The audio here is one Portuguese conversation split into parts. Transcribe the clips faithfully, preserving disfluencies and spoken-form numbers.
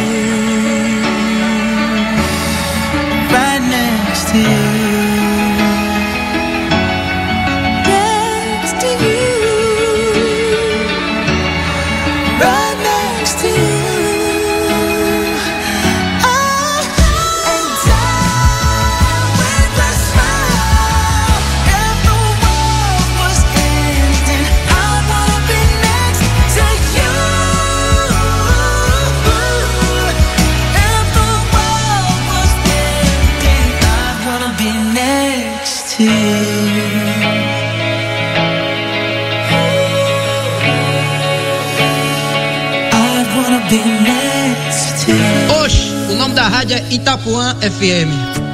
right next to you. Oxe, o nome da rádio é Itapuã F M.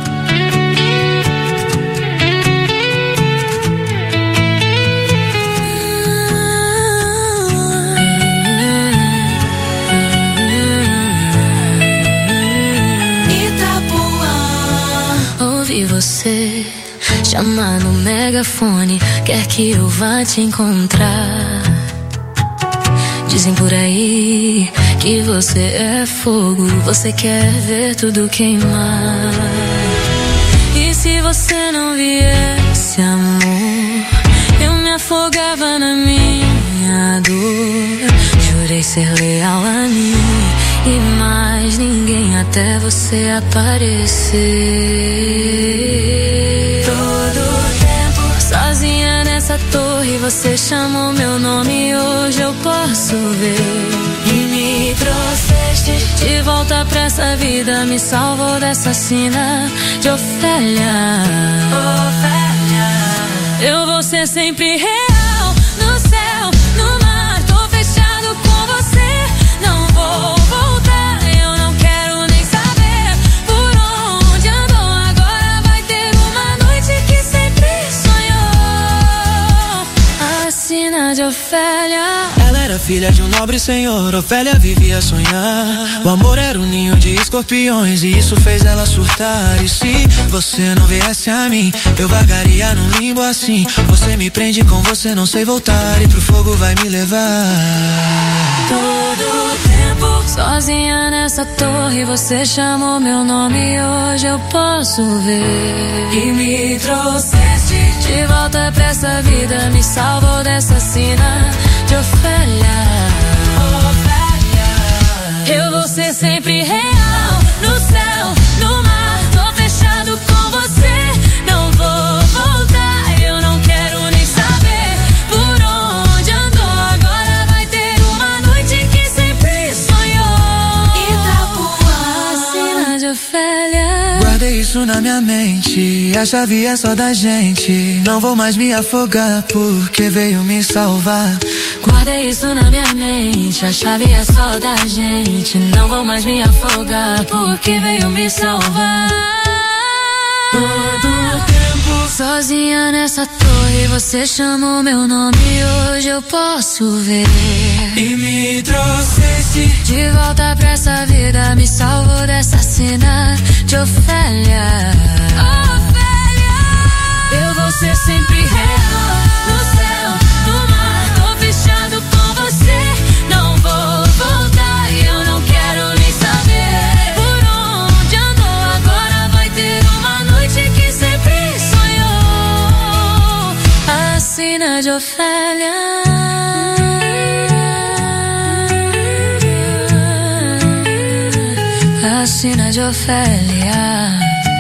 Itapuã, ouvi você chamar no megafone, quer que eu vá te encontrar. Dizem por aí que você é fogo, você quer ver tudo queimar. E se você não viesse, amor, eu me afogava na minha dor. Jurei ser leal a mim e mais ninguém até você aparecer. Todo tempo sozinha nessa torre, você chamou meu nome e hoje eu posso ver. E me trouxeste de volta pra essa vida, me salvou dessa sina de Ofélia. Ofélia, eu vou ser sempre real, no céu, no mar, tô fechado com você, não vou voltar, eu não quero nem saber por onde andou. Agora vai ter uma noite que sempre sonhou, a sina de Ofélia. Era filha de um nobre senhor, Ofélia vivia a sonhar. O amor era um ninho de escorpiões e isso fez ela surtar. E se você não viesse a mim, eu vagaria num limbo assim. Você me prende, com você não sei voltar, e pro fogo vai me levar. Todo tempo sozinha nessa torre, você chamou meu nome e hoje eu posso ver. E me trouxeste de volta pra essa vida, me salvou dessa sina de Ofélia. Ofélia, eu vou ser sempre real, no céu, no mar, tô fechado com você, não vou voltar, eu não quero nem saber por onde andou. Agora vai ter uma noite que sempre sonhou, Itapuã, a sina de Ofélia. Guardei isso na minha mente, a chave é só da gente. Não vou mais me afogar porque veio me salvar. Guardei isso na minha mente, a chave é só da gente. Não vou mais me afogar porque veio me salvar. Todo tempo sozinha nessa torre, você chamou meu nome e hoje eu posso ver. E me trouxeste de volta pra essa vida, me salvou dessa sina de Ofélia. Ofélia, eu vou ser sempre real, no céu, no mar, tô fechado com você, não vou voltar, eu não quero nem saber por onde andou. Agora vai ter uma noite que sempre sonhou, a sina de Ofélia. A sina de Ofélia.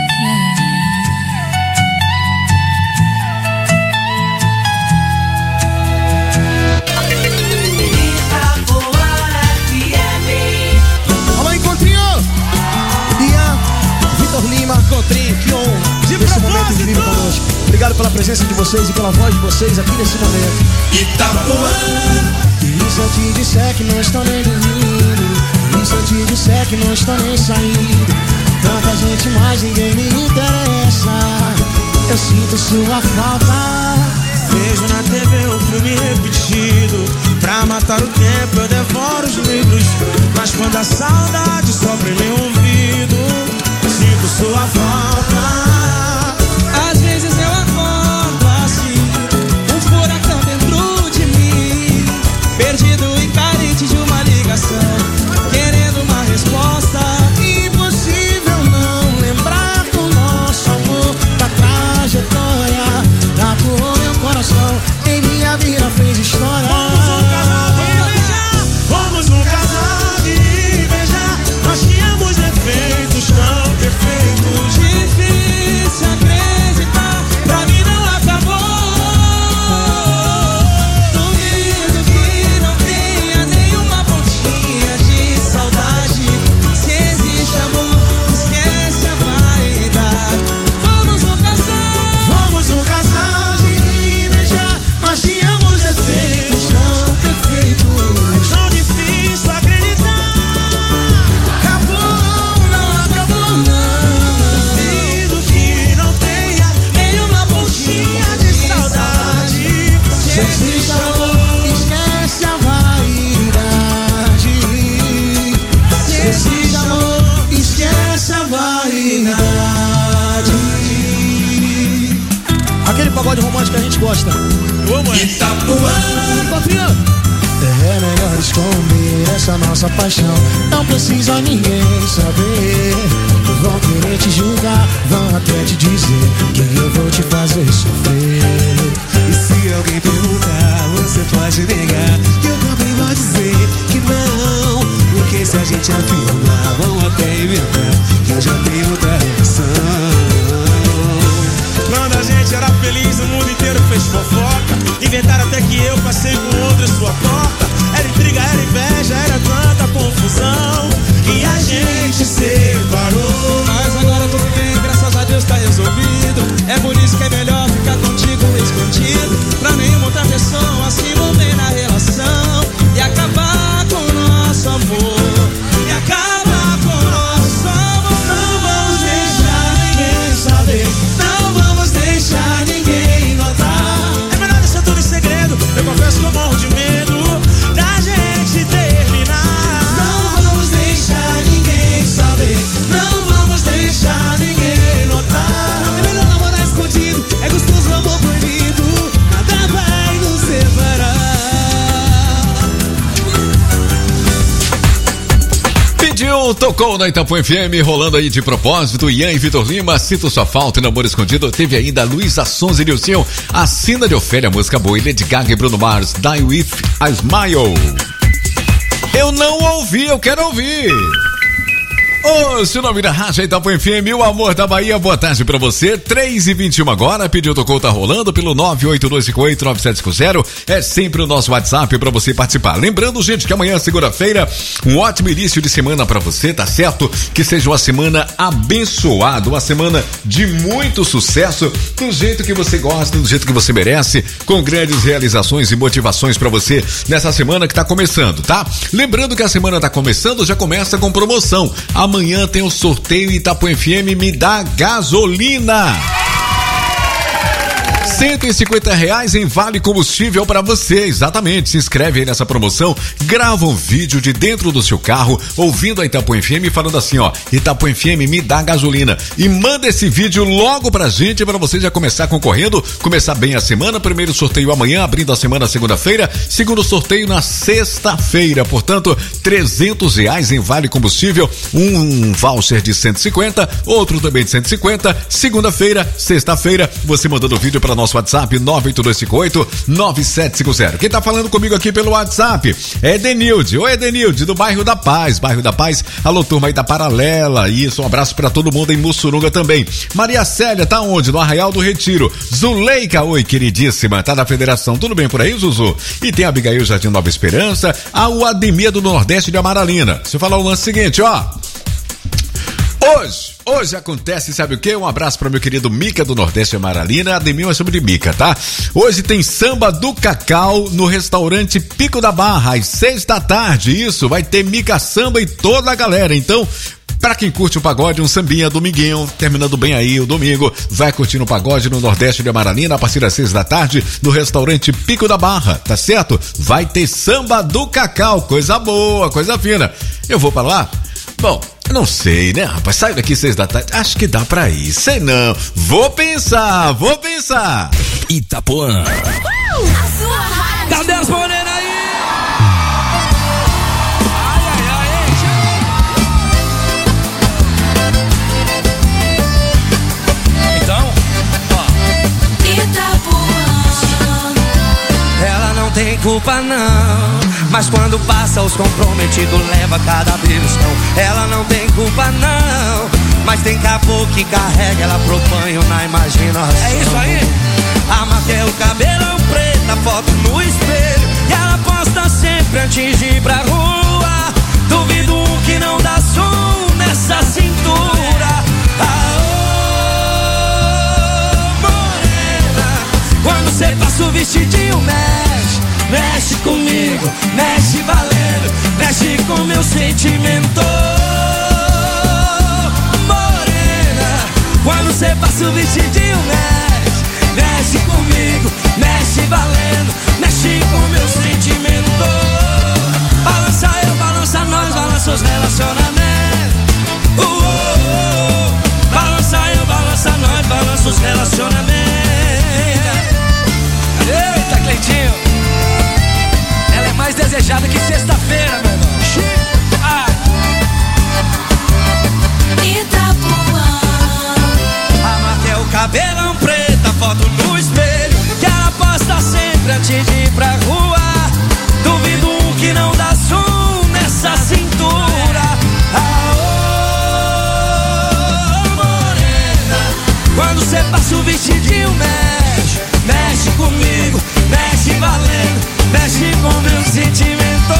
Alô, Encontrinho! Ian, Vitor Lima, Encontrinho, que honra. De esse momento incrível conosco. Obrigado pela presença de vocês e pela voz de vocês aqui nesse momento. Itapuã. E se eu te disser que não estou nem dormindo, e se eu te disser que não estou nem saindo, tanta gente, mas ninguém me interessa. Eu sinto sua falta. Vejo na T V um filme repetido, pra matar o tempo eu devoro os livros. Mas quando a saudade sopra em meu ouvido, sinto sua falta. Às vezes eu acordo assim, um furacão dentro de mim, perdido e carente de uma ligação, querendo uma resposta. pagode romântico que a gente gosta. Ô, mãe. Itapuã. É melhor esconder essa nossa paixão. Não precisa ninguém saber. Vão querer te julgar, vão até te dizer que eu vou te fazer sofrer. E se alguém perguntar, você pode negar, que eu também vou dizer que não. Porque se a gente afirmar, vão até inventar que eu já tenho outra relação. Quando a gente era feliz, o mundo inteiro fez fofoca. Inventaram até que eu passei com outra em sua porta. Era intriga, era inveja, era tanta confusão que a gente separou. Mas agora tudo bem, graças a Deus tá resolvido. É por isso que é melhor ficar contigo escondido, pra nenhuma outra pessoa se envolver na relação e acabar com o nosso amor. E acabar com o nosso amor. Não vamos deixar ninguém saber, não vamos deixar ninguém notar. É melhor deixar tudo em segredo. Eu confesso que eu morro de medo da gente terminar. Não vamos deixar ninguém saber, não vamos deixar ninguém notar. É melhor namorar escondido, é gostoso amor proibido, nada vai nos separar. Pediu, tocou na Itapuã F M, rolando aí de propósito, Ian e Vitor Lima, Sinto Sua Falta e Namoro Escondido. Teve ainda Luísa Sonza e Nilcinho, Assina de Ofélia, música boa, e Lady Gaga e Bruno Mars, Die With a Smile. Eu não ouvi, eu quero ouvir. Ô, seu nome da rádio Itapuã F M, o amor da Bahia, boa tarde pra você, três e vinte e um agora, pediu, tocou, tá rolando pelo nove oito dois cinco oito nove sete cinco zero, é sempre o nosso WhatsApp pra você participar. Lembrando, gente, que amanhã, segunda-feira, um ótimo início de semana pra você, tá certo? Que seja uma semana abençoada, uma semana de muito sucesso, do jeito que você gosta, do jeito que você merece, com grandes realizações e motivações pra você nessa semana que tá começando, tá? Lembrando que a semana tá começando, já começa com promoção. Amanhã tem o sorteio Itapuã F M Me Dá Gasolina. cento e cinquenta reais em vale combustível para você, exatamente. Se inscreve aí nessa promoção, grava um vídeo de dentro do seu carro, ouvindo a Itapuã F M, falando assim, ó, Itapuã F M me dá gasolina, e manda esse vídeo logo pra gente, para você já começar concorrendo, começar bem a semana. Primeiro sorteio amanhã, abrindo a semana segunda-feira, segundo sorteio na sexta-feira, portanto, trezentos reais em vale combustível, um voucher de cento e cinquenta, outro também de cento e cinquenta, segunda-feira, sexta-feira, você mandando o vídeo para nosso WhatsApp nove oito dois cinco oito nove sete cinco zero. Quem tá falando comigo aqui pelo WhatsApp é Edenilde. Oi, Edenilde, do bairro da Paz, bairro da Paz. Alô, turma aí da Paralela. Isso, um abraço pra todo mundo em Mussurunga também. Maria Célia, tá onde? No Arraial do Retiro. Zuleika, oi, queridíssima, tá na Federação. Tudo bem por aí, Zuzu? E tem a Abigail Jardim Nova Esperança, a Ademir do Nordeste de Amaralina. Deixa eu falar o lance seguinte, ó. Hoje, hoje acontece, sabe o quê? Um abraço para meu querido Mica do Nordeste Amaralina, Ademir eu chamo de Mica, tá? Hoje tem samba do Cacau no restaurante Pico da Barra, às seis da tarde, isso, vai ter Mica Samba e toda a galera, então... Pra quem curte o pagode, um sambinha dominguinho, terminando bem aí o domingo, vai curtindo o pagode no Nordeste de Amaralina a partir das seis da tarde no restaurante Pico da Barra, tá certo? Vai ter samba do Cacau, coisa boa, coisa fina. Eu vou pra lá? Bom, não sei, né, rapaz? Saio daqui seis da tarde, acho que dá pra ir, sei não. Vou pensar, vou pensar. Itapuã. Cadê as morenas aí? Não tem culpa não, mas quando passa os comprometidos leva cada beliscão. Ela não tem culpa não, mas tem caboclo que carrega ela pro banho na imaginação. É isso aí. A Matel, o cabelão preto, a foto no espelho, e ela posta sempre antes de ir pra rua. Duvido um que não dá som nessa cintura. Aô, morena, quando cê passa o vestidinho mexe. Mexe comigo, mexe valendo, mexe com meu sentimento. Morena, quando cê passa o vestidinho, mexe. Mexe comigo, mexe valendo, mexe com meu sentimento. Balança eu, balança nós, balança os relacionamentos. Uh, uh, uh. Balança eu, balança nós, balança os relacionamentos. faço o vestidinho, mexe, mexe comigo, mexe valendo, mexe com meu sentimento.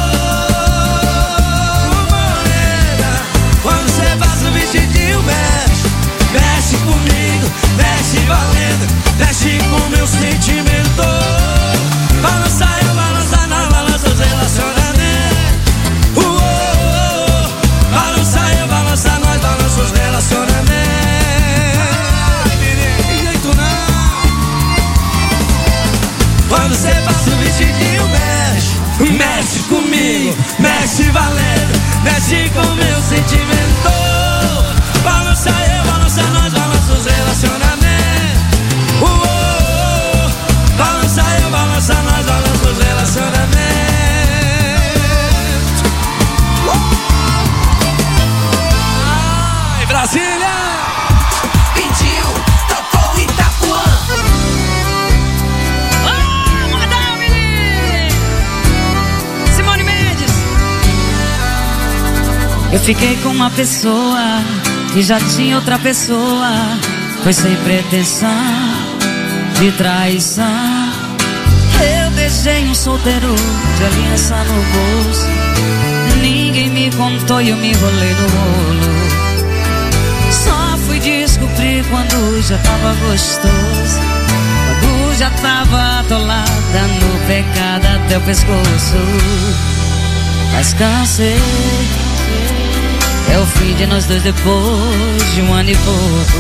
Morena, quando você faz o vestidinho, mexe, mexe comigo, mexe valendo, mexe com meu sentimento. Balança eu, balança nós, balança os relacionamentos. Uh, uh, uh, balança eu, balança nós, balança os relacionamentos. Quando você passa o vestidinho, mexe, mexe comigo, mexe valendo, mexe com meu sentimento. Balança eu, balança nós, balança os relacionamentos. Uh, uh, uh, balança eu, balança nós, balança os relacionamentos. Uh! Ai, Brasília! Pediu, tocou Itapuã. Eu fiquei com uma pessoa e já tinha outra pessoa. Foi sem pretensão de traição. Eu beijei um solteiro de aliança no bolso. Ninguém me contou e eu me enrolei no rolo. Só fui descobrir quando já tava gostoso, quando já tava atolada no pecado até o pescoço. Mas cansei, é o fim de nós dois depois de um ano e pouco.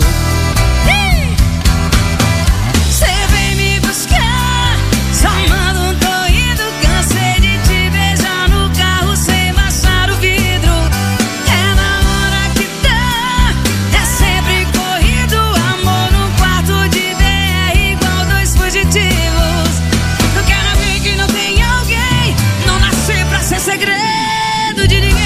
Cê vem me buscar, só manda um tô indo. Cansei de te beijar no carro sem baixar o vidro. É na hora que dá, é sempre corrido. Amor no quarto de B R igual dois fugitivos. Eu quero alguém que não tem alguém, não nasci pra ser segredo de ninguém.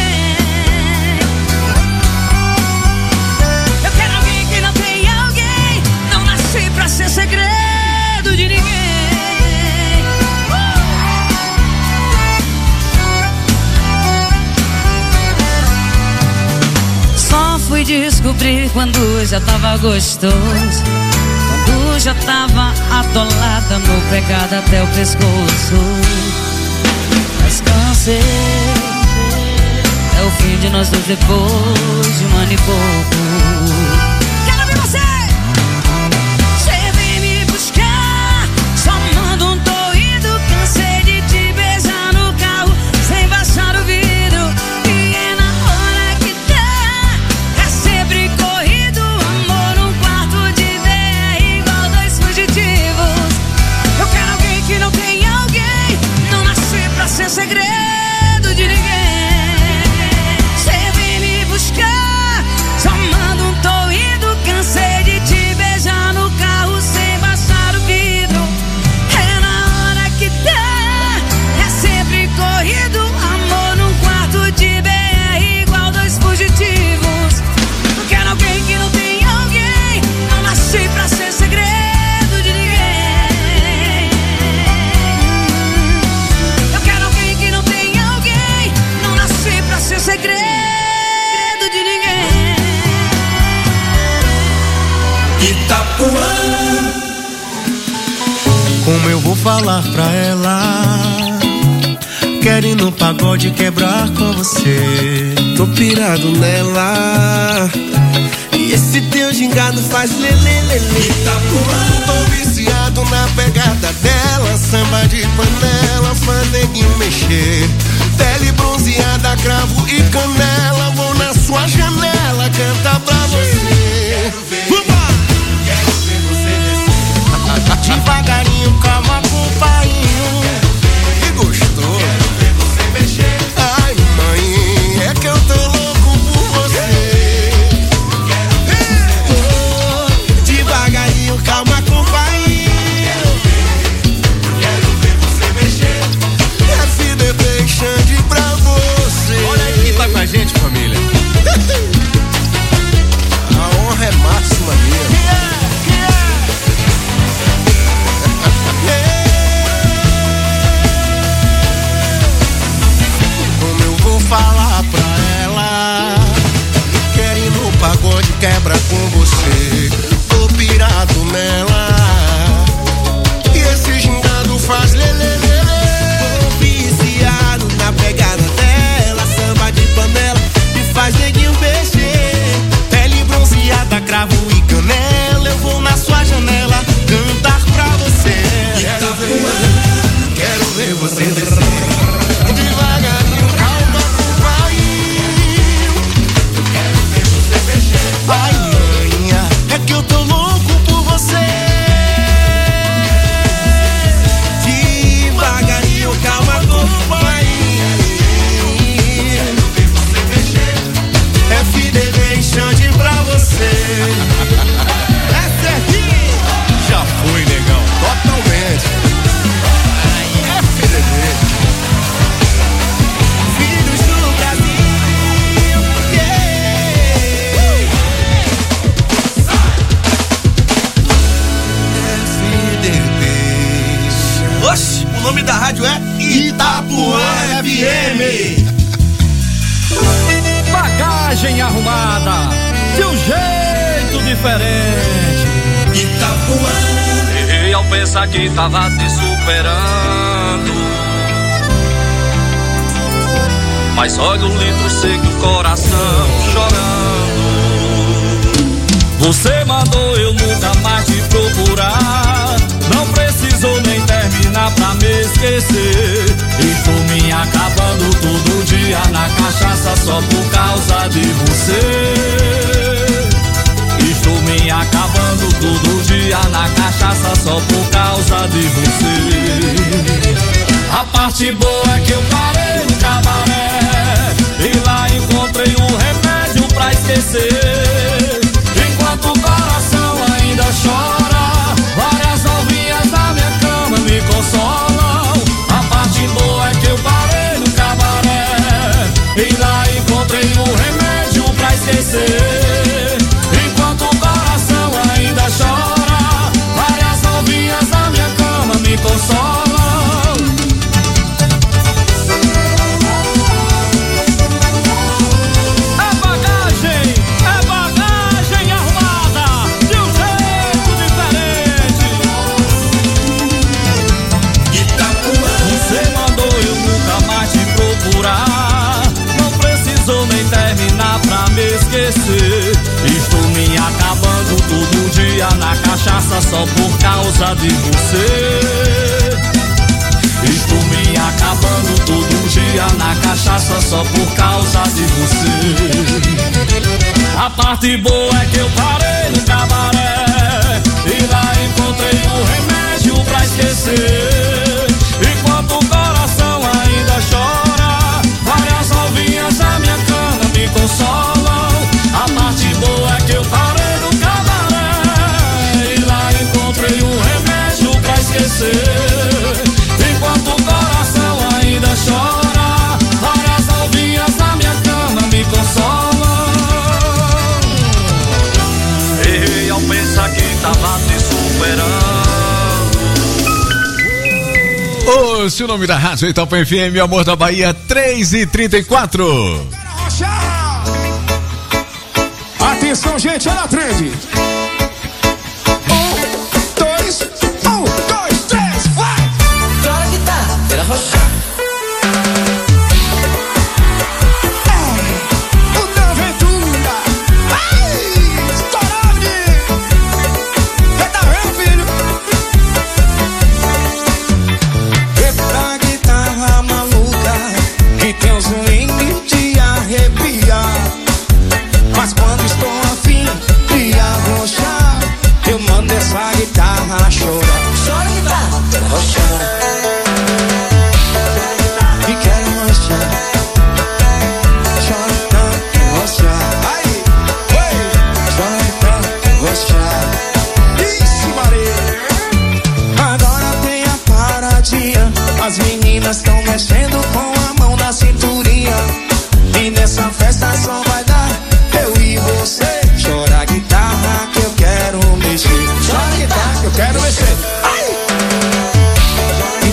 Pra ser segredo de ninguém. Só fui descobrir quando já tava gostoso, quando já tava atolada no pecado até o pescoço. Mas cansei, é o fim de nós dois depois de um ano e pouco. Quero ver você! Ser segredo de ninguém. Cê vem me buscar, só manda um tô indo. Cansei de te beijar no carro sem baixar o vidro. É na hora que dá, é sempre corrido. Amor num quarto de B R igual dois fugitivos. Eu quero alguém que não tem alguém, não nasci pra ser segredo de ninguém. Ser segredo de ninguém. Itapuã. Como eu vou falar pra ela? Quero ir no pagode quebrar com você. Tô pirado nela, e esse teu gingado faz lelelele. Itapuã. Tô viciado na pegada dela, samba de panela, faz neguinho mexer. Pele bronzeada, cravo e canela. Vou na sua janela cantar pra você. Quero ver, quero ver você descer. Devagarinho, calma com painho. Que gostoso. Quero ver você mexer. Ai, mãe, é que eu tô louco por você. Quero ver você Oh, devagarinho, calma com painho. Quero ver, quero ver você mexer. F D B Xande pra você. Olha aí quem tá com a gente, família. Essa é aqui. Já foi, negão. Totalmente. É filha dele. Filhos do Brasil. Yeah. F D P. Oxe, o nome da rádio é Itapuã F M. Bagagem arrumada, de um jeito diferente. Itapuã. Errei ao pensar que tava te superando, mas olha o litro seco, o coração chorando. Você mandou eu nunca mais te procurar, não precisou nem terminar pra me esquecer. Estou me acabando todo dia na cachaça só por causa de você. Estou me acabando todo dia na cachaça só por causa de você. A parte boa é que eu parei no cabaré e lá encontrei um remédio pra esquecer. Enquanto o coração ainda chora, várias novinhas na minha cama me consolam. A parte boa é que eu parei no cabaré e lá encontrei um remédio pra esquecer. Enquanto o coração ainda chora, várias novinhas na minha cama me consolam. Não precisou nem terminar pra me esquecer. Estou me acabando todo dia na cachaça só por causa de você. Estou me acabando todo dia na cachaça só por causa de você. A parte boa é que eu parei no cabaré e lá encontrei um remédio pra esquecer. Enquanto o coração ainda chora, várias novinhas na minha cama me consolam. A parte boa é que eu parei no cabaré e lá encontrei um remédio pra esquecer. Enquanto o coração ainda chora, várias novinhas na minha cama me consolam. Errei ao pensar que tava te superando. Ô, se o nome da rádio Itapuã F M, Amor da Bahia, três e trinta e quatro. Atenção, gente, olha a trend. Um, dois, um, dois, três, vai! Toca a guitarra, quero arrochar. O da aventura. Vai! Estourado! Eita, vem, filho! Eita, guitarra maluca, que tem um swing de arrepiar. Mas quando estou afim de arrochar, eu mando essa guitarra chorar. Chora guitarra, quero arrochar. E quero arrochar. Chora tanto, quero arrochar. Aí, oi! Chora tanto, quero arrochar. Ixi, Maria! Agora tem a paradinha. As meninas estão mexendo com a mão na cinturinha. E nessa festa só vai dar eu e você. Chora a guitarra que eu quero mexer. Chora a guitarra que eu quero mexer. Ai!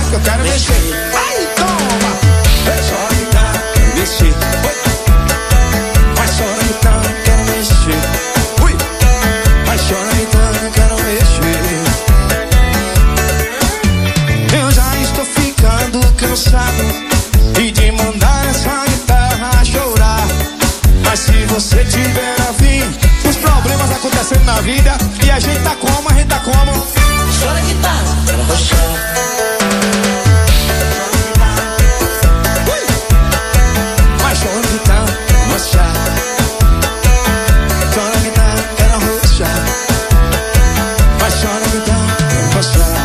que eu quero mexer. Ai, toma! Chora então, quero mexer. Vai chora então, quero mexer. Ui! Vai chora então, quero mexer. Eu já estou ficando cansado e de mandar essa guitarra chorar. Mas se você tiver a fim, os problemas acontecendo na vida e a gente tá como, a gente tá como. Chora guitarra, quero roxar. Vai chora guitarra, quero roxar. Chora guitarra, quero roxar. Vai chora guitarra, quero roxar.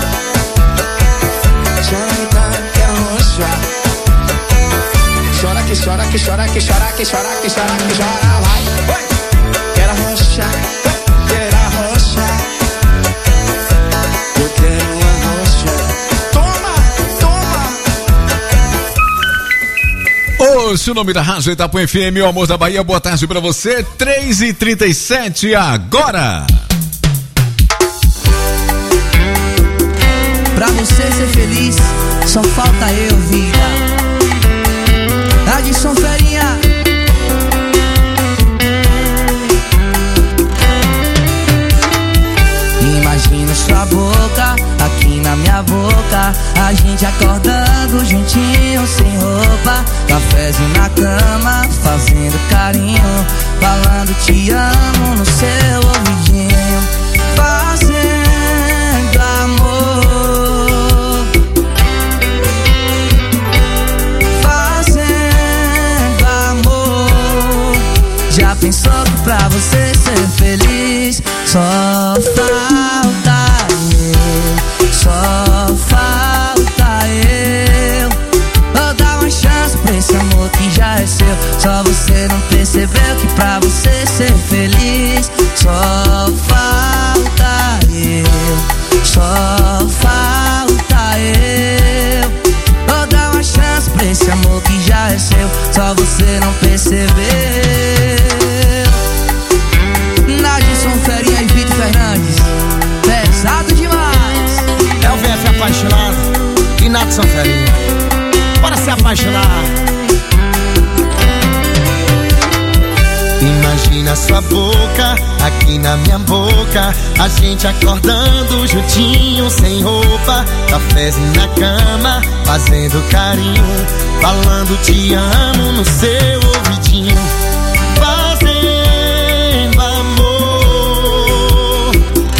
Chora guitarra, quero roxar. Chora que chora, que chora, que chora, que chora, que chora, que chora, vai. Oi. Quero arrochar, quero arrochar. Eu quero arrochar. Toma, toma. Ouça o nome da Rádio Itapuã F M, o amor da Bahia, boa tarde pra você, três e trinta e sete agora. Pra você ser feliz, só falta eu, vida. Adson Ferinha. Imagina sua boca aqui na minha boca, a gente acordando juntinho sem roupa, cafezinho na cama, fazendo carinho, falando te amo no seu ouvidinho, fazendo amor, fazendo amor. Já pensou que pra você ser feliz só falta eu, só falta eu. Vou dar uma chance pra esse amor que já é seu. Só você não percebeu que pra você ser feliz só falta eu, só falta eu. Vou dar uma chance pra esse amor que já é seu. Só você não percebeu. Adson Ferinha e Vitor Fernandes, pesado demais. É o V F apaixonado e Adson Ferinha. Bora se apaixonar. Imagina sua boca aqui na minha boca, a gente acordando juntinho sem roupa, cafezinho na cama, fazendo carinho, falando te amo no seu ouvidinho, fazendo amor,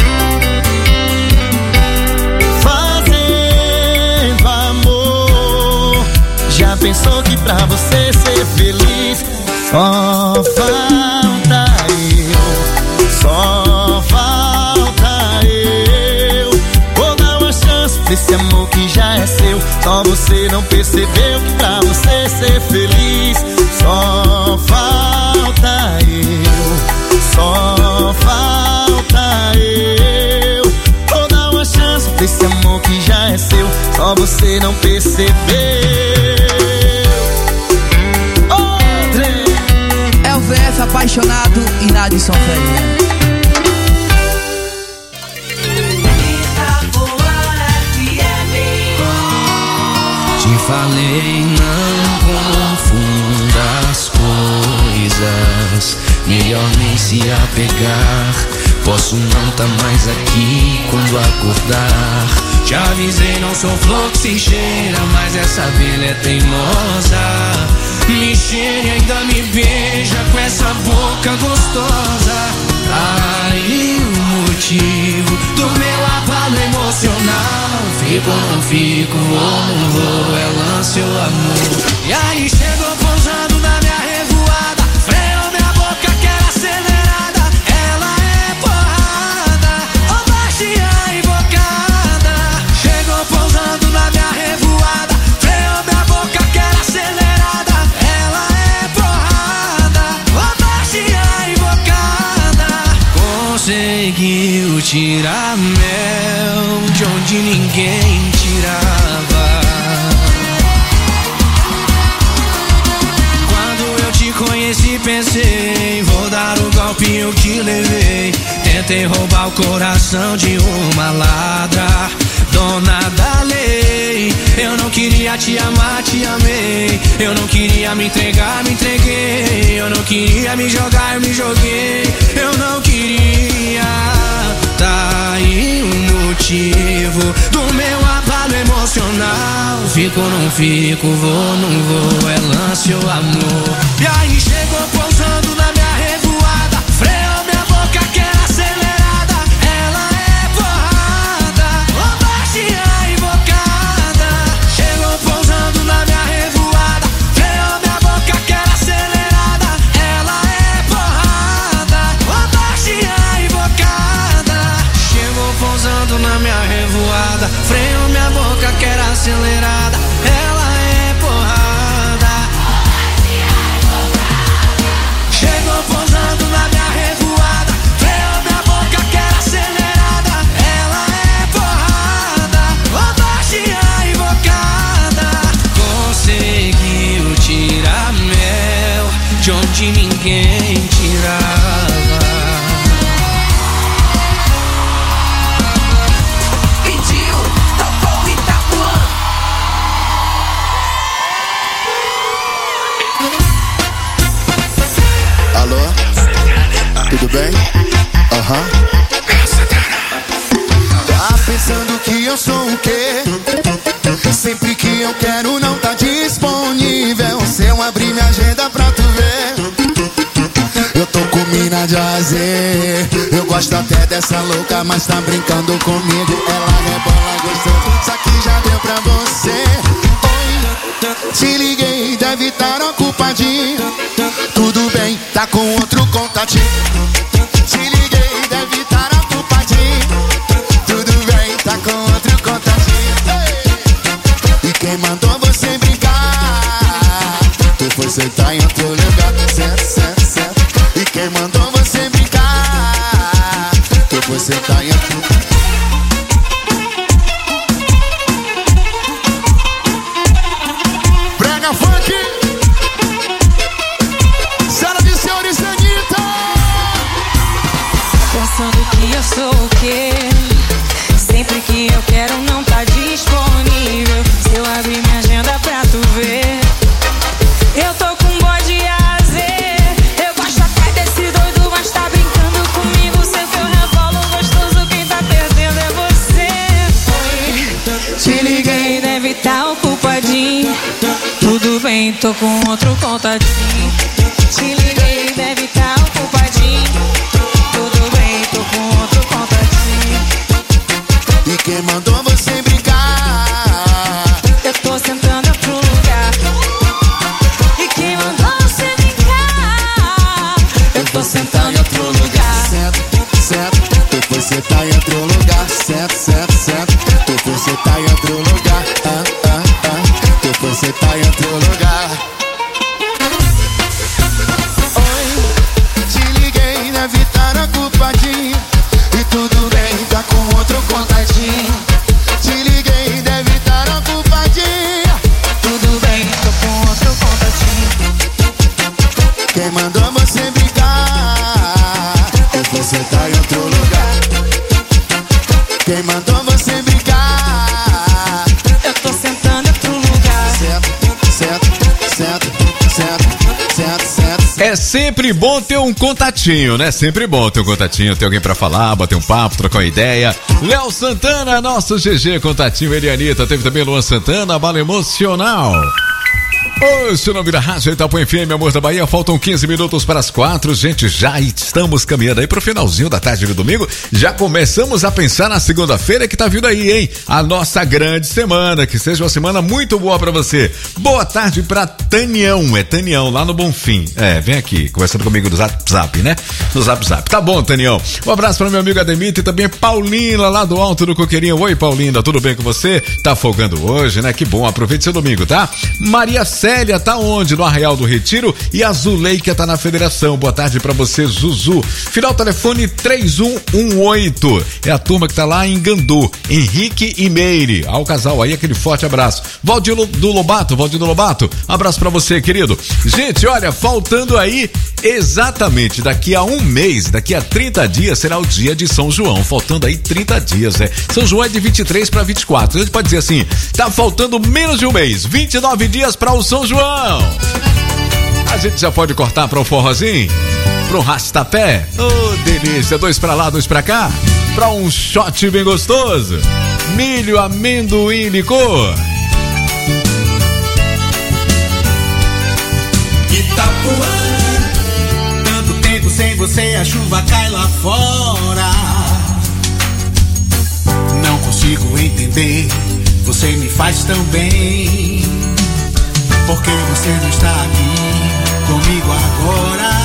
fazendo amor. Já pensou que pra você ser feliz só falta eu, só falta eu. Vou dar uma chance pra esse amor que já é seu. Só você não percebeu que pra você ser feliz só falta eu, só falta eu. Vou dar uma chance pra esse amor que já é seu. Só você não percebeu. É o V F apaixonado e Adson Ferinha. Te falei, não confunda as coisas, melhor nem se apegar. Posso não tá mais aqui quando acordar. Te avisei, não sou flor que se cheira, mas essa abelha é teimosa. Me cheira e ainda me beija com essa boca gostosa. Aí o motivo do meu abalo emocional. Fico ou não fico, vou ou não vou, é lance ou amor. E aí chegou pousando na minha revoada, freou minha boca que era acelerada. Ela é porrada, ou baixinha invocada. Chegou pousando na minha revoada, freou minha boca que era acelerada. Ela é porrada, ou baixinha invocada. Conseguiu tirar mel de onde ninguém tirava. Quando eu te conheci pensei, vou dar o golpe o que levei. Tentei roubar o coração de uma ladra, dona da lei. queria te amar, te amei. Eu não queria me entregar, me entreguei. Eu não queria me jogar, eu me joguei. Eu não queria. Tá aí o motivo do meu abalo emocional. Fico, não fico, vou, não vou. É lance ou amor. E aí chegou pousando na minha revoada. Freou minha boca que era acelerada. Ela é porrada, ô baixinha invocada. Chegou pousando na minha revoada. Freou minha boca que era acelerada. Ela é porrada, ô baixinha invocada. Chegou pousando na minha revoada. Freou minha boca que era acelerada. Ela é porrada. Chegou pousando na minha revoada. Freou minha boca que era acelerada. Ela é porrada, ô baixinha invocada. Conseguiu tirar mel de onde ninguém tirava. Pediu, tocou Itapuã. Alô? Tudo bem? Aham. Tá pensando que eu sou o quê? Sempre que eu quero não tá disponível. Se eu abrir minha agenda pra tu ver, eu tô com mina de azer. Eu gosto até dessa louca, mas tá brincando comigo. Ela rebola gostando, isso aqui já deu pra você. Oi, te liguei, deve estar ocupadinho. Tudo bem, tá com outro contatinho. Te liguei, deve estar ocupadinho. Tudo bem, tá com outro contatinho. Ei! E quem mandou você brincar? Tu foi sentar em outro lugar. Certo, certo, certo. E quem mandou você brincar? Tu foi sentar em outro lugar. Brega funk. Senhoras e senhores, Anitta. Pensando que eu sou o quê? Sempre que eu quero não tá disponível. Se eu abrir minha agenda pra tu ver, eu tô com bode azer. Eu gosto até desse doido, mas tá brincando comigo. Sei que eu revolo gostoso, quem tá perdendo é você. Oi, te liguei, deve tá ocupadinho. Tudo bem, tô com outro contatinho. Te liguei, deve tá ocupadinho. Tudo bem, tô com outro contatinho. E quem mandou você brincar? Eu tô sentando em outro lugar. E quem mandou você brincar? Eu tô sentando em outro lugar. Certo, certo. Tu foi sentar em outro lugar. Certo, certo, certo. Tu foi sentar em outro lugar. Ah, ah, ah. Tu foi sentar em outro lugar. Oi, te liguei, deve estar ocupadinho. E tudo bem, tá com outro contatinho. Te liguei, deve estar ocupadinho. Tudo bem, tô com outro contatinho. Quem mandou você brincar? Eu vou sentar em outro lugar. Quem mandou você brincar? Eu tô sentando em outro lugar. Certo, certo, certo, certo, certo, certo. É sempre bom ter um contatinho, né? Sempre bom ter um contatinho, ter alguém pra falar, bater um papo, trocar uma ideia. Léo Santana, nosso G G contatinho, ele e a Anitta. Teve também Luan Santana, bala emocional. Ô, seu nome da Rádio Itapuã F M, amor da Bahia, faltam quinze minutos para as quatro, gente, já estamos caminhando aí pro finalzinho da tarde de domingo, já começamos a pensar na segunda-feira que tá vindo aí, hein? A nossa grande semana, que seja uma semana muito boa pra você. Boa tarde pra Tanião, é Tanião, lá no Bonfim, é, vem aqui, conversando comigo no Zap Zap, né? No Zap Zap, tá bom, Tanião? Um abraço para meu amigo Ademito e também Paulina, lá do Alto do Coqueirinho. Oi, Paulina, tudo bem com você? Tá folgando hoje, né? Que bom, aproveite seu domingo, tá? Maria Célia tá onde? No Arraial do Retiro. E a Zuleika tá na Federação. Boa tarde pra você, Zuzu. Final telefone três um um oito. É a turma que tá lá em Gandu. Henrique e Meire. Ao casal aí, aquele forte abraço. Valdir do Lobato, Valdir do Lobato. Abraço pra você, querido. Gente, olha, faltando aí exatamente daqui a um mês, daqui a trinta dias será o dia de São João. Faltando aí trinta dias, né? São João é de vinte e três para vinte e quatro. A gente pode dizer assim, tá faltando menos de um mês, vinte e nove dias para o São João. A gente já pode cortar para o forrozinho? Para um rastapé? Ô, oh, delícia, dois pra lá, dois pra cá. Para um shot bem gostoso. Milho, amendoim, licor. Itapuã, tanto tempo sem você, a chuva cai lá fora. Não consigo entender, você me faz tão bem. Por que você não está aqui comigo agora?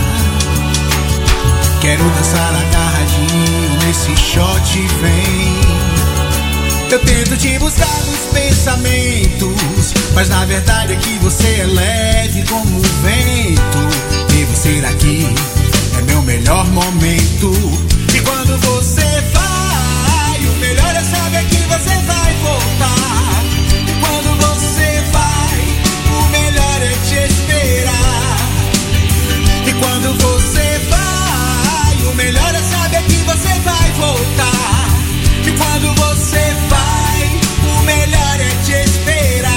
Quero dançar agarradinho nesse shot, vem. Eu tento te buscar nos pensamentos, mas na verdade é que você é leve como o vento. E você aqui é meu melhor momento. E quando você vai, o melhor é saber que você vai voltar. E quando você vai, o melhor é te esperar. E quando você vai, o melhor é saber que você vai voltar. E quando você vai, o melhor é te esperar.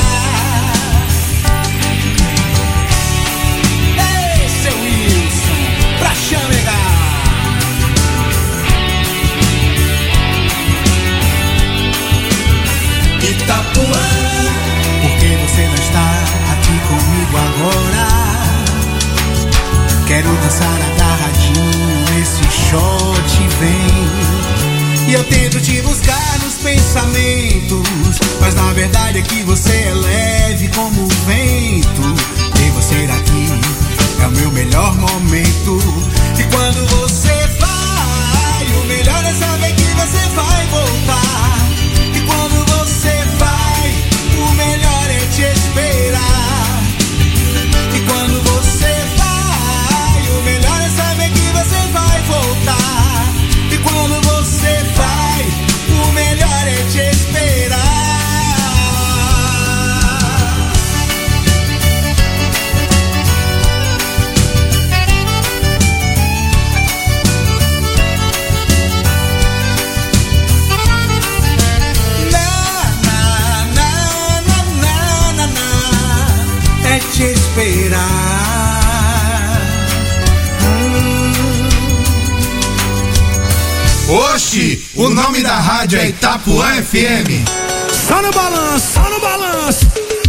Ei, seu Wilson, pra chamegar. Itapuã, por que você não está aqui comigo agora? Quero dançar agarradinho nesse shot, vem. E eu tento te buscar nos pensamentos, mas na verdade é que você é leve como o vento. Ter você aqui é o meu melhor momento. E quando você vai, o melhor é saber que você vai voltar. E quando você vai, o melhor é te esperar. E quando você vai, o melhor é saber que você vai voltar. E quando você vai, o melhor é te esperar. Na, na, na, na, na, na, é te esperar. Oxi, o nome da rádio é Itapuã F M. Só no balanço, só no balanço.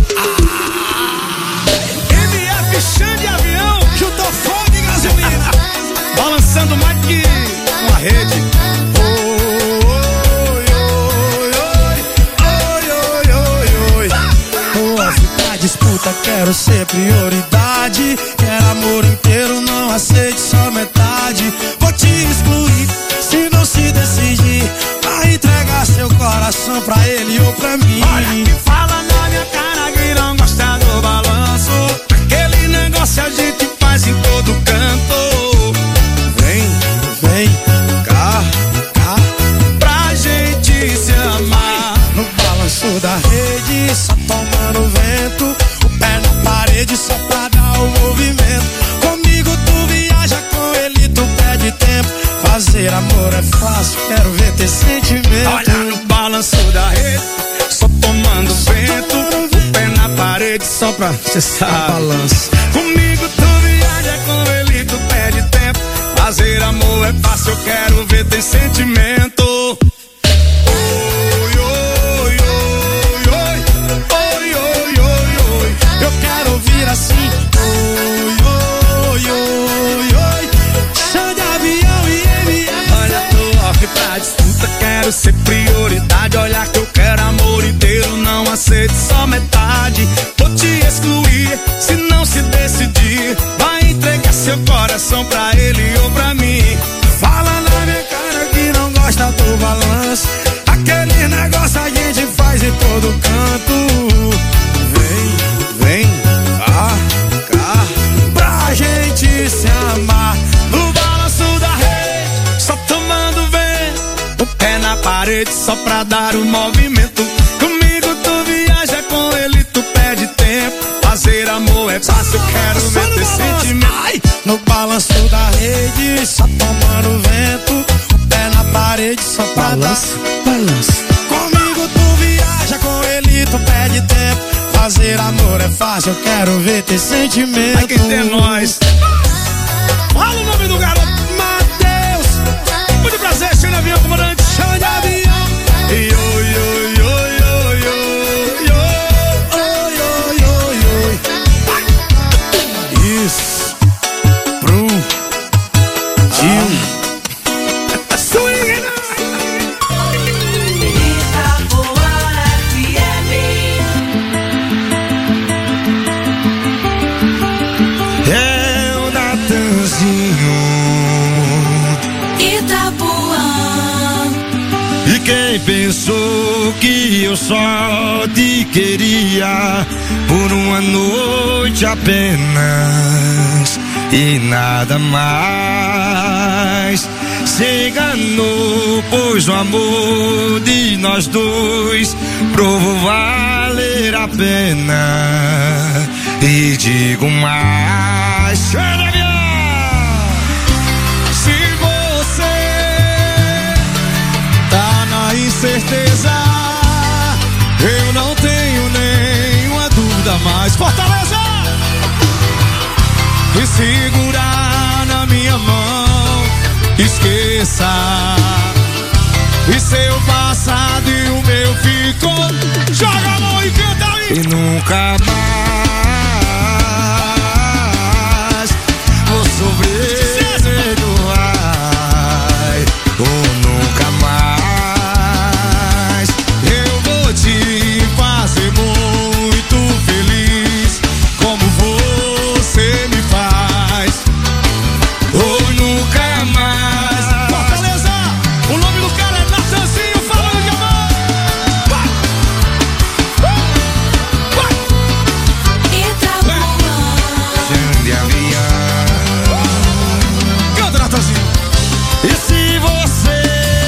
Ah, M F chão de avião, juntou fogo e gasolina. Balançando mais que uma rede. Oi, oi, oi, oi, oi, oi. Vou ficar disputa, quero ser prioridade. Quero amor inteiro, não aceite só metade. Vou te excluir se não se decidir. Vai entregar seu coração pra ele ou pra mim. Olha que fala na minha cara que não gosta do balanço. Aquele negócio a gente faz em todo canto. Vem, vem, cá, cá, pra gente se amar. No balanço da rede, só tomando vento. O pé na parede só pra dar o movimento. Comigo tu viaja, com ele tu perde tempo. Fazer amor é fácil, quero ver ter sentimento. Olha no balanço da rede, só tomando vento. O pé na parede só pra cê sabe. Balanço. Comigo tu viaja, com ele tu perde tempo. Fazer amor é fácil, eu quero ver ter sentimento. Oi, oi, oi, oi, oi, oi, oi, oi. Eu quero ouvir assim. Oi, oi, oi, oi. Chão de avião e M F. Olha, tô off pra disputa, quero ser prioridade. Olha que eu quero amor inteiro, não aceito só metade. Vou te excluir se não se decidir. Vai entregar seu coração pra ele ou pra mim. Fala na minha cara que não gosta do balanço. Aquele negócio a gente faz em todo canto. Vem, vem, só pra dar o movimento. Comigo tu viaja, com ele tu perde tempo. Fazer amor é fácil, eu quero ver teu sentimento. Ai, no balanço da rede, só tomando vento. O pé na parede, só pra Balança, dar. balança. Comigo tu viaja, com ele tu perde tempo. Fazer amor é fácil, eu quero ver teu sentimento. Ai, quem tem nós. Fala o nome do garoto, Matheus. Muito prazer, Xande Avião, comandante Xande Avião. Yo, yo, yo, yo, yo, yo, yo, yo, yo, yo. Isso. Pro. Tio. Swing. É o Natanzinho. Itapuã. E quem pensou que eu só te queria por uma noite apenas e nada mais, se enganou, pois o amor de nós dois provou valer a pena. E digo mais, se você tá na incerteza, eu não tenho nenhuma dúvida mais. Fortaleza! E segurar na minha mão, esqueça. E seu passado e o meu ficou. Joga a mão e canta aí. E nunca mais vou sofrer. Ai, ou nunca mais eu vou te fazer muito feliz, como você me faz. Ou nunca mais. Fortaleza! O nome do cara é Natanzinho, falando de amor. Vai! Vai! Itapuã. Xande Avião. Canta, Natanzinho. E se você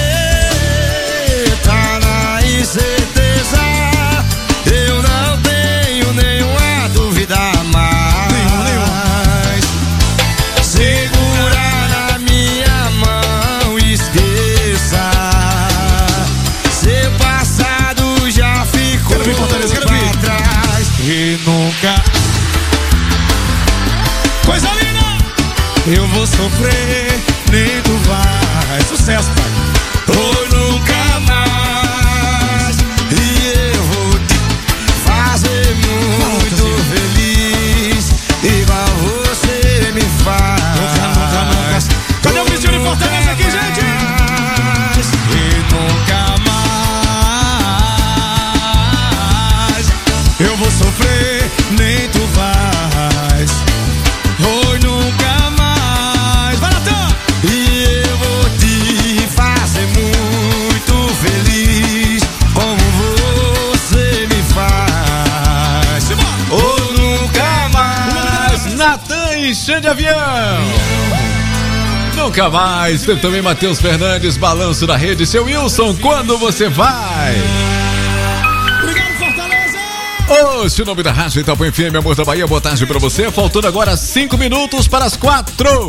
tá na incerteza, eu não tenho nenhuma dúvida mais. Segura na minha mão, esqueça. Seu passado já ficou pra trás. E nunca. Coisa linda! Eu vou sofrer, nem tu vai. Sucesso, pai. Ou nunca mais. E eu vou te fazer muito feliz, igual você me faz. Nunca, nunca, nunca. Cadê o Vitinho de Fortaleza aqui, gente? E nunca mais eu vou sofrer, nem tu vais. Ou nunca mais. Vai, Natan! E eu vou te fazer muito feliz, como você me faz. Ou nunca mais. Natan e Xande Avião. Nunca mais. Tem também Matheus Fernandes, Balanço da Rede. Seu Wilson, quando você vai? Obrigado, Fortaleza! Oxe, o nome da rádio Itapuã F M, amor da Bahia, boa tarde pra você. Faltando agora cinco minutos para as quatro.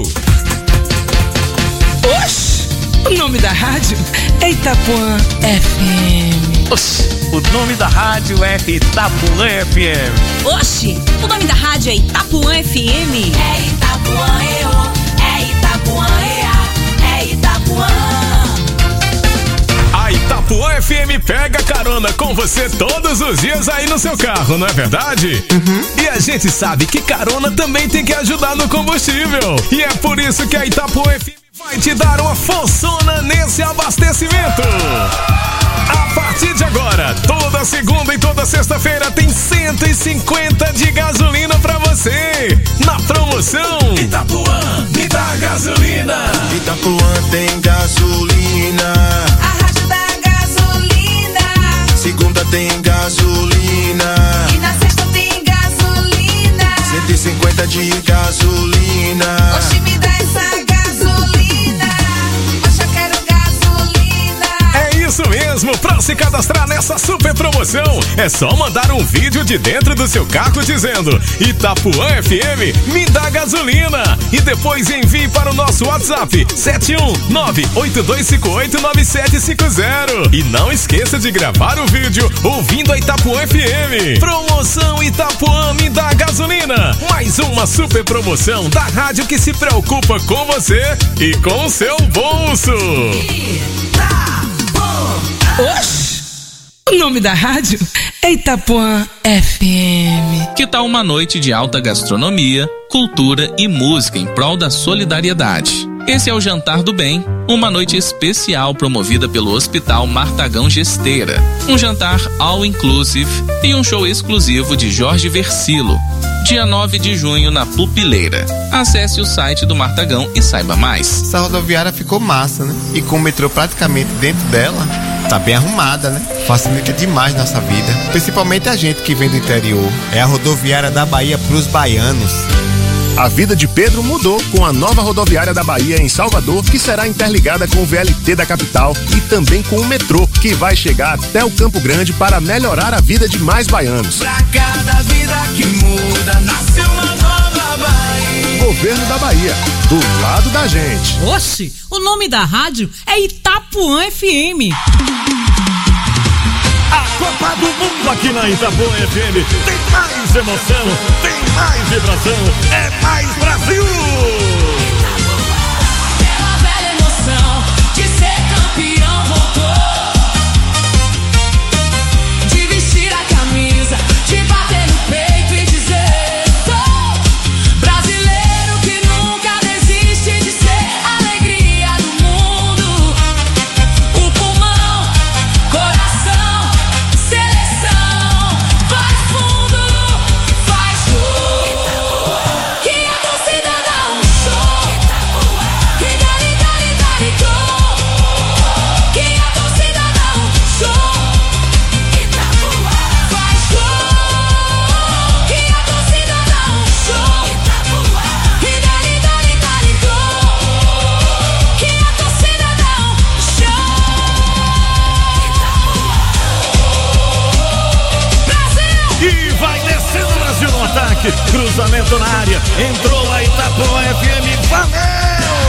Oxe, o nome da rádio é Itapuã F M. Oxe, o nome da rádio é Itapuã F M. Oxe, o nome da rádio é Itapuã F M. É Itapuã, eu. É Itapuã, ea. É Itapuã. A Itapuã F M pega carona com você todos os dias aí no seu carro, não é verdade? Uhum. E a gente sabe que carona também tem que ajudar no combustível. E é por isso que a Itapuã F M vai te dar uma forçona nesse abastecimento. A partir de agora, toda segunda e toda sexta-feira tem cento e cinquenta de gasolina pra você. Na promoção Itapuã, me dá gasolina. Itapuã tem gasolina. A rádio da gasolina. Segunda tem gasolina. E na sexta tem gasolina. cento e cinquenta de gasolina. Oxe, me dá essa gasolina. Oxe, eu quero gasolina. É isso mesmo, pra É só mandar um vídeo de dentro do seu carro dizendo Itapuã F M me dá gasolina e depois envie para o nosso WhatsApp sete um nove oito dois cinco oito nove sete cinco zero. E não esqueça de gravar o vídeo ouvindo a Itapuã F M. Promoção Itapuã me dá gasolina. Mais uma super promoção da rádio que se preocupa com você e com o seu bolso. Oxi! O nome da rádio é Itapuã F M. Que tal uma noite de alta gastronomia, cultura e música em prol da solidariedade? Esse é o Jantar do Bem, uma noite especial promovida pelo Hospital Martagão Gesteira. Um jantar all inclusive e um show exclusivo de Jorge Versilo. Dia nove de junho na Pupileira. Acesse o site do Martagão e saiba mais. Essa rodoviária ficou massa, né? E com o metrô praticamente dentro dela, tá bem arrumada, né? Facilita demais nossa vida, principalmente a gente que vem do interior. É a rodoviária da Bahia pros baianos. A vida de Pedro mudou com a nova rodoviária da Bahia em Salvador, que será interligada com o V L T da capital e também com o metrô, que vai chegar até o Campo Grande para melhorar a vida de mais baianos. Pra cada vida que muda, nasce uma nova Bahia. Governo da Bahia, do lado da gente. Oxe, o nome da rádio é Itapuã F M. A Copa do Mundo aqui na Itapuã F M tem mais emoção, tem mais vibração, é mais Brasil! Aquela velha emoção de ser campeão voltou, de vestir a camisa, de bater no peito e dizer sou brasileiro que nunca desiste de ser a alegria do mundo, o pulmão, coração, seleção, faz fundo, faz gol, que a torcida dá um show, que dali, dali, dali, gol, que a torcida dá um show, faz gol, que a torcida dá um show, que dali, dali, dali, gol, que a torcida dá um show. E vai descendo o Brasil no ataque, cruzamento na área, entrou a Itapuã F M, valeu!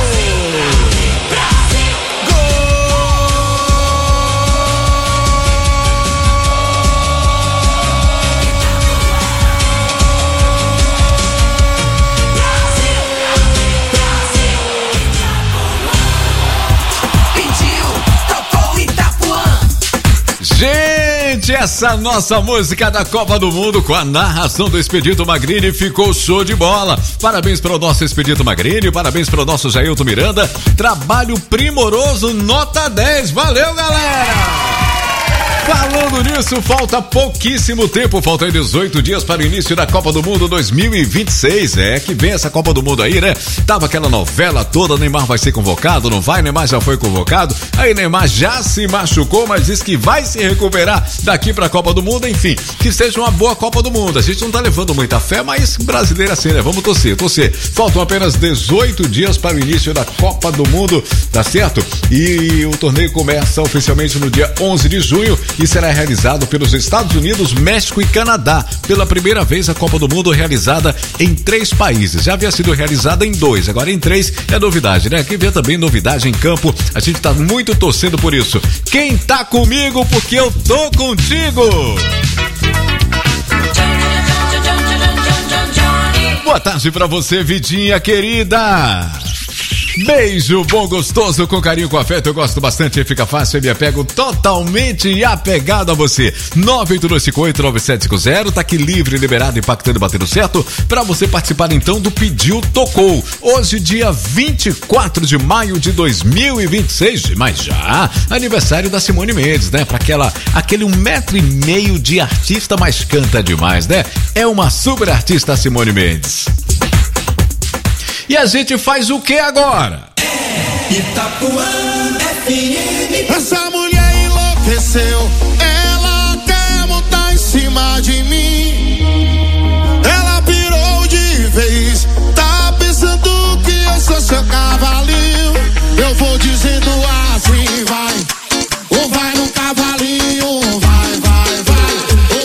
Gente, essa nossa música da Copa do Mundo com a narração do Expedito Magrini ficou show de bola. Parabéns para o nosso Expedito Magrini, parabéns para o nosso Jailton Miranda. Trabalho primoroso, nota dez. Valeu, galera! Falando nisso, falta pouquíssimo tempo, faltam dezoito dias para o início da Copa do Mundo dois mil e vinte e seis. É que vem essa Copa do Mundo aí, né? Tava aquela novela toda, Neymar vai ser convocado, não vai? Neymar já foi convocado. Aí Neymar já se machucou, mas diz que vai se recuperar daqui pra Copa do Mundo. Enfim, que seja uma boa Copa do Mundo. A gente não tá levando muita fé, mas brasileiro assim, né? Vamos torcer, torcer. Faltam apenas dezoito dias para o início da Copa do Mundo, tá certo? E o torneio começa oficialmente no dia onze de junho e será realizado pelos Estados Unidos, México e Canadá. Pela primeira vez a Copa do Mundo realizada em três países. Já havia sido realizada em dois, agora em três é novidade, né? Aqui vê também novidade em campo. A gente tá muito torcendo por isso. Quem tá comigo porque eu tô contigo? Boa tarde pra você, Vidinha querida. Beijo bom, gostoso, com carinho, com afeto, eu gosto bastante, fica fácil, eu me apego totalmente apegado a você. nove oito dois cinco oito nove sete cinco zero, tá aqui livre, liberado, impactando e batendo certo, pra você participar então do Pediu Tocou. Hoje, dia vinte e quatro de maio de dois mil e vinte e seis, mas já aniversário da Simone Mendes, né? Pra aquela, aquele um metro e meio de artista, mas canta demais, né? É uma super artista a Simone Mendes. E a gente faz o que agora? Itapuã F M. Essa mulher enlouqueceu, ela quer montar em cima de mim. Ela pirou de vez, tá pensando que eu sou seu cavalinho. Eu vou dizendo assim, vai, ou vai no cavalinho, vai, vai, vai, ou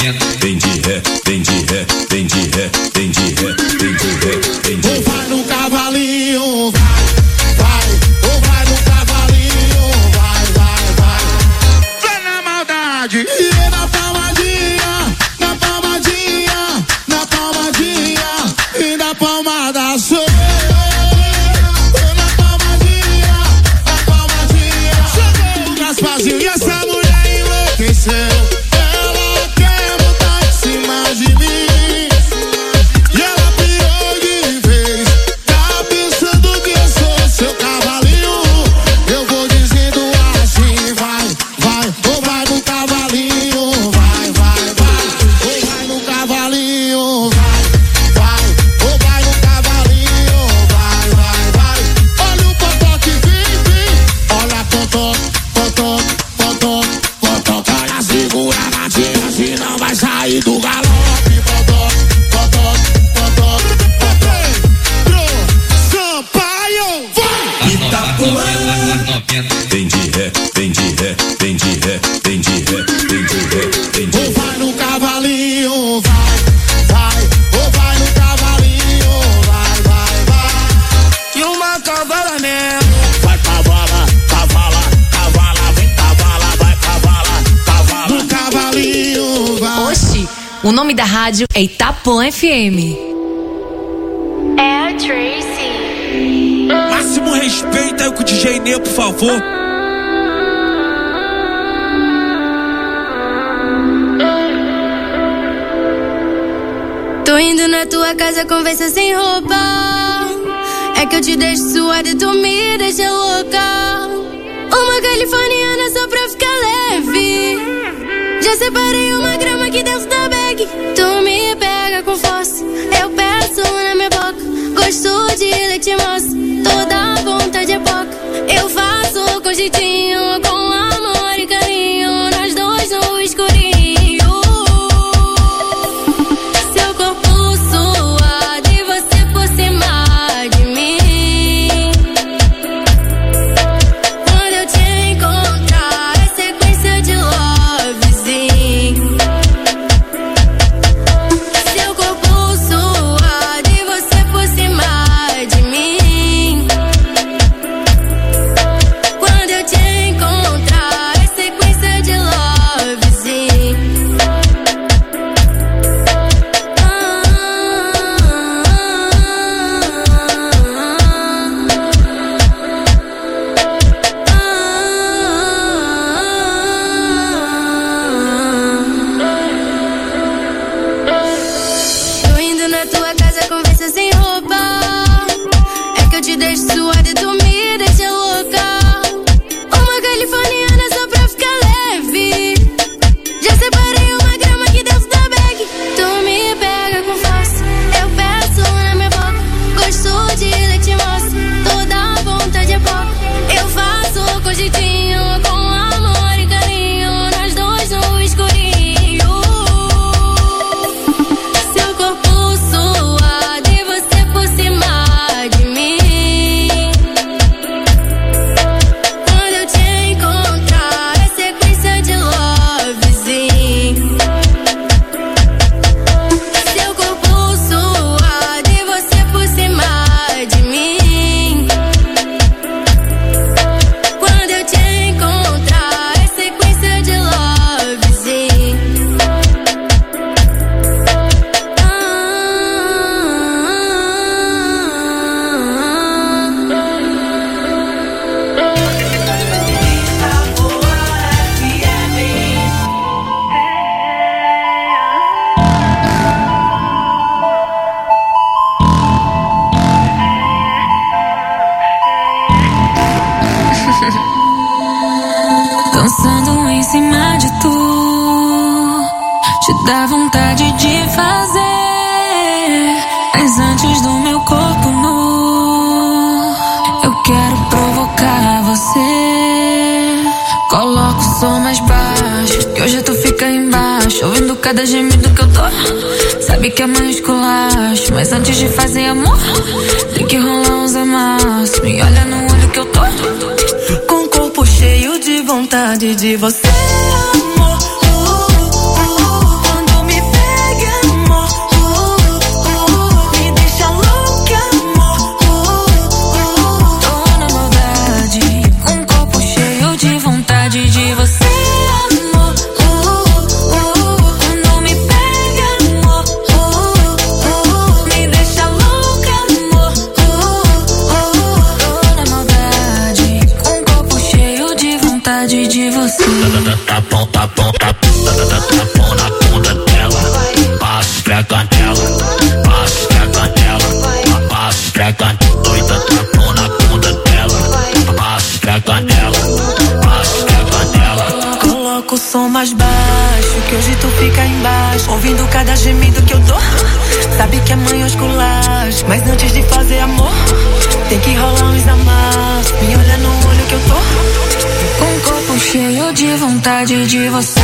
vem de ré, vem de ré, vem de ré, vem de ré, vem de ré, vem de ré. Vai no cavalinho, vai, vai, ou vai no cavalinho, vai, vai, vai. Vai na maldade e na palmadinha, na palmadinha, na palmadinha e na palmada sou eu. Na palmadinha, na palmadinha. Chegou o Gasparzinho e essa mulher enlouqueceu. Ela quer botar em cima de mim. E ela pirou de vez. Tá pensando que eu sou seu cavalinho. Eu vou dizendo assim, vai, vai, ou vai no cavalinho, vai, vai, vai, ou vai no cavalinho, vai, vai, ou vai no cavalinho, vai, vai, vai. Olha o potó que vem, vem. Olha potó, potó, potó, potó. Olha, segura na tira, senão vai sair do galope. Potó, potó, potó, potó. Pedro Sampaio, vai! Itapuã. Vem de ré, vem de ré, vem de ré, vem de ré, vem de ré, vem de Ou ré. vai no cavalinho, vai, vai, ou vai no cavalinho, vai, vai, vai. E uma cavala mesmo. Vai cavala, cavala, cavala, vem cavala, vai cavala, cavala. No cavalinho, vai. Oxi, o nome da rádio é Itapuã F M. É a Tracy. Máximo respeito aí com o D J Nê, por favor. Tô indo na tua casa, conversa sem roupa. É que eu te deixo suada e tu me deixa louca. Uma californiana só pra ficar leve. Já separei uma grama aqui dentro da bag. Tu me pega com força, eu peço na minha boca. Gosto de leite moça, toda vontade é pouca. Eu faço com jeitinho, com amor e carinho. Nós dois no escurinho. Seu corpo suado e você por cima de mim. Quando eu te encontrar, é sequência de lovezinho. Seu corpo suado e você por cima de mim. Quando eu te encontrar, é sequência de lovezinho. Tô indo na tua casa, conversa sem roupa. É que eu te deixo suada e tu me deixa louca. Uma californiana só pra ficar leve. Já separei uma grama aqui dentro da bag. Tu me pega com força, eu peço na minha boca. Gosto de leite moça, toda vontade é pouca. Eu faço com jeitinho, com amor e carinho. Nós dois no escurinho. Seu corpo suado e você por cima de mim. Quando eu te encontrar, é sequência de lovezinho. Seu corpo suado e você por cima de mim. Quando eu te encontrar, é sequência de lovezinho. Dançando em cima de tu, te dá vontade de fazer. Mas antes do meu corpo nu, eu quero provocar você. Coloca o som mais baixo, que hoje tu fica embaixo, ouvindo cada gemido que eu dou. Sabe que é mais esculacho, mas antes de fazer amor, tem que rolar uns amassos. Me olha no olho que eu tô com o corpo cheio de vontade de você, amor. Uh, uh, uh, quando vontade de você. Tapão, tapão, tapão na bunda dela. Passo pra canela, passo pra canela, passo pra canela. Doida, tapão na bunda dela. Passo pra canela, passo pra canela. Coloca o som mais baixo, que hoje tu fica embaixo, ouvindo cada gemido que eu dou. Sabe que amanhã eu esculacho, mas antes de fazer amor, tem que rolar uns amassos. Me olha no olho que eu tô com o corpo cheio de vontade de você.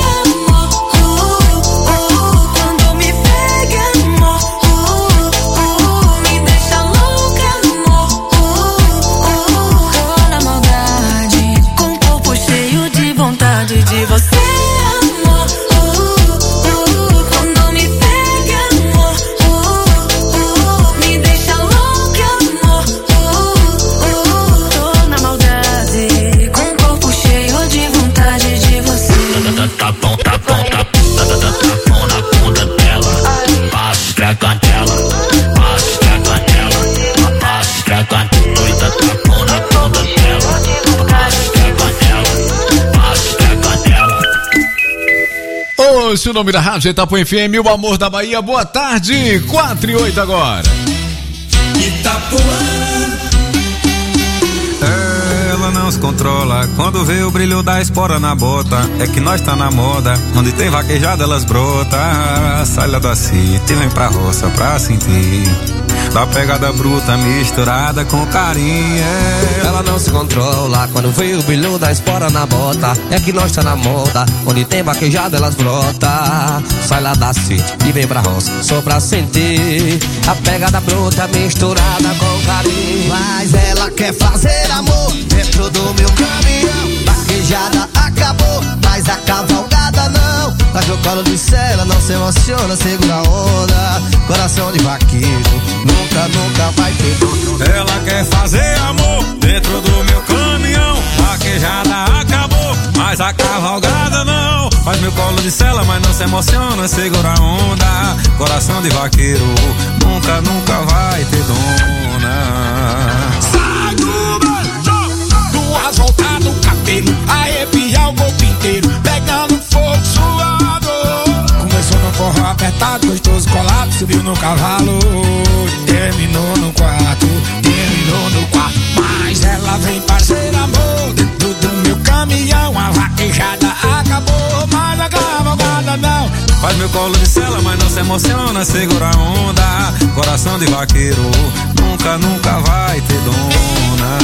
De você, amor, uh, uh, quando me pega, amor, uh, uh, me deixa louca, amor, uh, uh, tô na maldade, com o corpo cheio de vontade de você. Tapão, tapão, tapão na bunda dela. Passo pra canela, passo pra canela, passo pra canela. Doida, tapão na bunda dela. Passo pra canela, passo pra canela. Ouça o nome da rádio Itapuã F M, o amor da Bahia. Boa tarde, quatro e oito agora. Itapuã. Ela não se controla quando vê o brilho da espora na bota. É que nós tá na moda, onde tem vaquejada elas brota. Sai lá da city, vem pra roça pra sentir da pegada bruta misturada com carinho. Ela não se controla quando vê o brilho da espora na bota. É que nós tá na moda, onde tem vaquejada elas brota. Sai lá da city e vem pra roça só pra sentir a pegada bruta misturada com carinho. Mas ela quer fazer amor dentro do meu caminhão. Vaquejada acabou, mas a cavalgada não. Faz meu colo de cela, não se emociona, segura a onda. Coração de vaqueiro, nunca, nunca vai ter dono. Ela quer fazer amor dentro do meu caminhão. Vaquejada acabou, mas a cavalgada não. Faz meu colo de cela, mas não se emociona, segura a onda. Coração de vaqueiro, nunca, nunca vai ter dona. Sai do meu duas voltas no cabelo, arrepiar o corpo inteiro, pegando fogo suado. Começou no forró apertado, gostoso colado, subiu no cavalo, terminou no quarto, terminou no quarto. Mas ela vem fazer amor dentro do meu caminhão. A vaquejada acabou, mas a cavalgada não. Faz meu colo de cela, mas não se emociona, segura a onda. Coração de vaqueiro, nunca, nunca vai ter dona.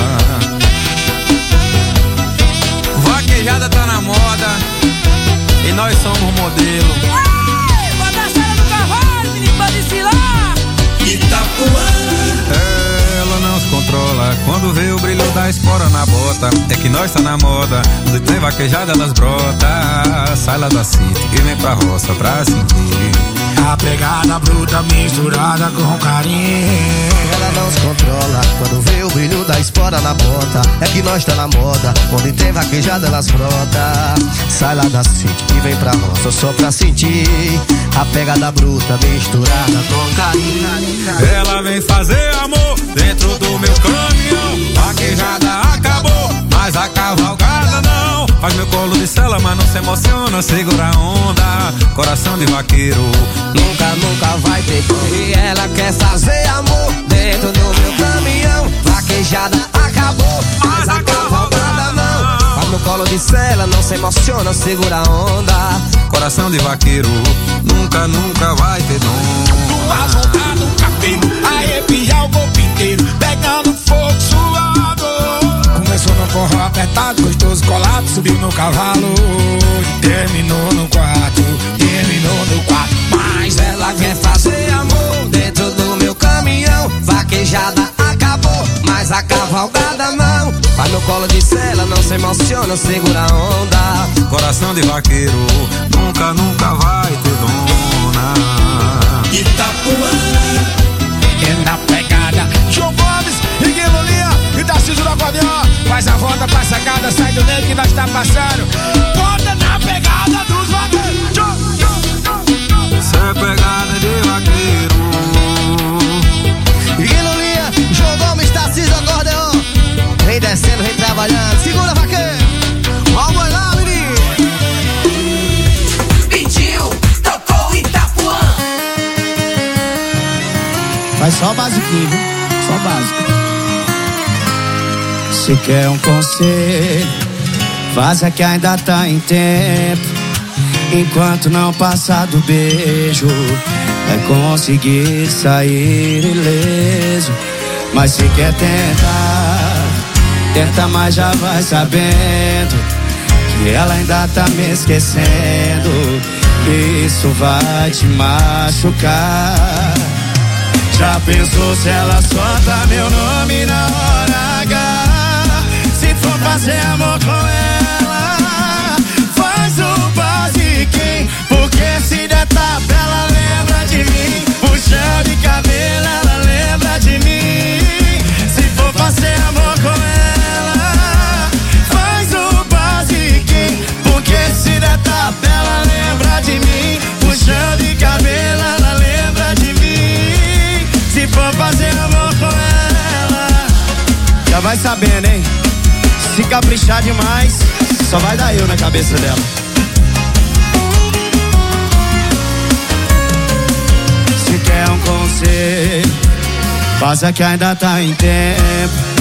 Vaquejada tá na moda e nós somos modelo. Ai, bota a cena do cavalo, menino, pra desfilar. Itapuã. Ela não se controla quando vê o brilho da espora na bota. É que nós tá na moda, onde tem vaquejada elas brota. Sai lá da city e vem pra roça pra sentir a pegada bruta misturada com carinho. Ela não se controla quando vê o brilho da espora na bota. É que nós tá na moda, onde tem vaquejada elas brota. Sai lá da city e vem pra roça só pra sentir a pegada bruta misturada com carinho. Ela vem fazer amor dentro do meu caminhão. Vaquejada acabou, mas a cavalgada não. Faz meu colo de cela, mas não se emociona, segura a onda. Coração de vaqueiro, nunca, nunca vai ter dor. E ela quer fazer amor dentro do meu caminhão. Vaquejada acabou, mas a cavalgada não. Faz meu colo de cela, não se emociona, segura a onda. Coração de vaqueiro, nunca, nunca vai ter dor. Duas voltas no cabelo, arrepiar o corpo inteiro, pegando fogo suado. Começou no forró apertado, gostoso colado, subiu no cavalo, terminou no quarto, terminou no quarto. Mas ela quer fazer amor dentro do meu caminhão. Vaquejada acabou, mas a cavalgada não. Faz no colo de cela, não se emociona, segura a onda. Coração de vaqueiro, nunca, nunca vai ter dona. Itapuã é na pegada. João Gomes, Miguel Olinha e Tarcísio do Acordeão. Faz a volta pra sacada, sai do meio que nós tá passando. Bota na pegada dos vaqueiros. Isso é pegada de vaqueiro. Miguel Olinha, João Gomes, Tarcísio do Acordeão. Vem descendo, vem trabalhando. Segura, vaqueiro. basiquinho, viu? Só básico. Se quer um conselho, vaza que ainda tá em tempo. Enquanto não passar do beijo, é conseguir sair ileso. Mas se quer tentar, tenta, mas já vai sabendo que ela ainda tá me esquecendo. Isso vai te machucar. Já pensou se ela solta meu nome na hora H? Se for fazer amor com ela, faz o basiquinho, porque se der tapa ela lembra de mim. Puxão de cabelo ela lembra de mim. Se for fazer amor com ela, faz o basiquinho, porque se der tapa ela lembra de mim. Puxão de cabelo ela lembra de mim. Se for fazer amor com ela, já vai sabendo, hein? Se caprichar demais, só vai dar eu na cabeça dela. Se quer um conselho, faça que ainda tá em tempo.